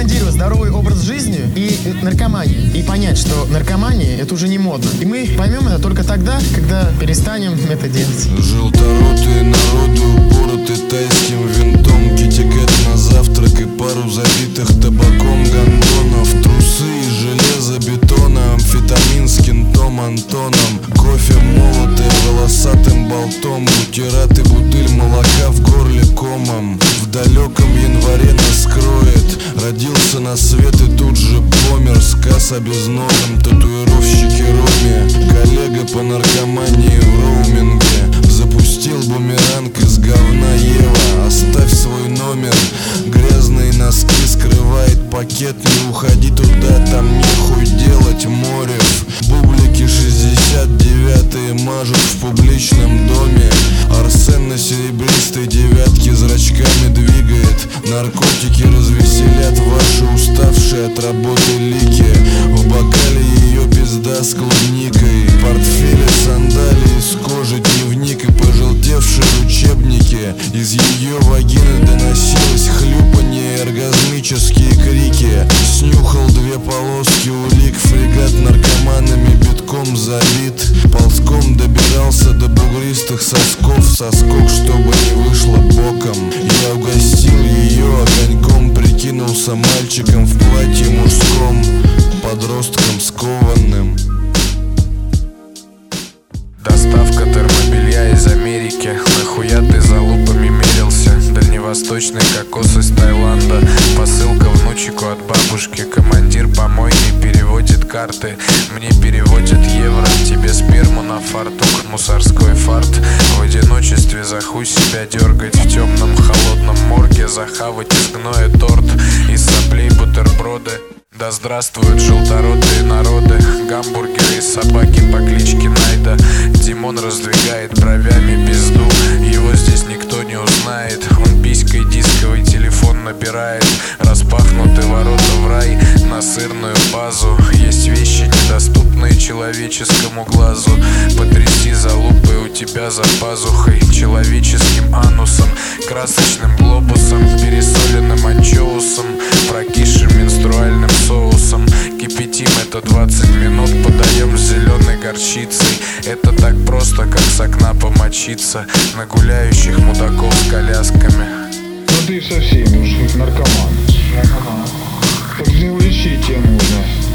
пропагандировать здоровый образ жизни и наркоманию. И понять, что наркомания — это уже не модно. И мы поймем это только тогда, когда перестанем это делать. Желторотые народы упороты тайским винтом, китикет на завтрак и пару забитых табаком гондонов, трусы из железобетона, амфетамин с кентом Антоном, кофе молотый волосатым болтом, бутерат и бутыль молока в горле комом. В далеком январе нас кроет, родился на свет и тут же помер. Сказ обезногом, татуировщики Роме, коллега по наркомании в роуминге, запустил бумеранг из говна Ева. Оставь свой номер, грязные носки скрывает пакет, не уходи туда, там нехуй делать. Морев, бублики 69-е мажут в публичном доме. Арсен на серебристой девятке зрачками двигает. Наркотики развеселят ваши уставшие от работы лики. В бокале ее пизда с клубникой, в портфеле сандалии из кожи, дневник и пожелтевшие учебники. Из ее вагины доносилось хлюпанье и оргазмические крики. Снюхал две полоски улик, фрегат наркоманами битком забит. Ползком добирался до бугристых сосков, соскок, чтобы не вышло боком. Я угостил ее огоньком, прикинулся мальчиком в платье мужском, подростком скованным. Доставка термобелья из Америки. Нахуя ты за лупами мерился? Дальневосточный кокос из Таиланда. Посылка внучику от бабушки. Командир помойки переводит карты, мне переводят евро. Тебе сперму на фартук, мусорской фарт. В одиночестве за хуй себя дергать. В темном холодном морге захавать из гноя торт, из соплей бутерброды. Да здравствуют желторотые народы, гамбургеры и собаки по кличке Найда. Димон раздвигает бровями пизду, его здесь никто не узнает. Он писькой дисковый телефон набирает. Распахнуты ворота в рай, на сырную базу. Есть вещи, недоступные человеческому глазу. Потряси залупой у тебя за пазухой, человеческим анусом, красочным глобусом, пересоленным анчоусом, прокисшим менструальным соусом. Кипятим это 20 минут, подаем с зеленой горчицей. Это так просто, как с окна помочиться на гуляющих мудаков с колясками. Ну ты со всеми уж наркоман. Так не лечить тебе нужно.